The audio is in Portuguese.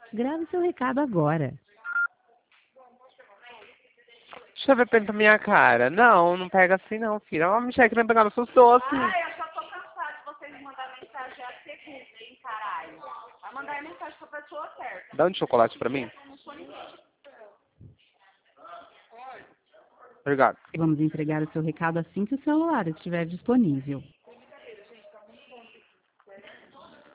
Grave seu recado agora. Deixa eu ver pra minha cara. Não, não pega assim não, filha. Ó, Michelle querendo pegar nos seus doces. Ai, eu já tô cansada de vocês mandarem mensagem a segunda, hein, caralho. Vai mandar mensagem pra pessoa certa. Dá um de chocolate pra mim. Eu não sou ninguém. Obrigado. Vamos entregar o seu recado assim que o celular estiver disponível.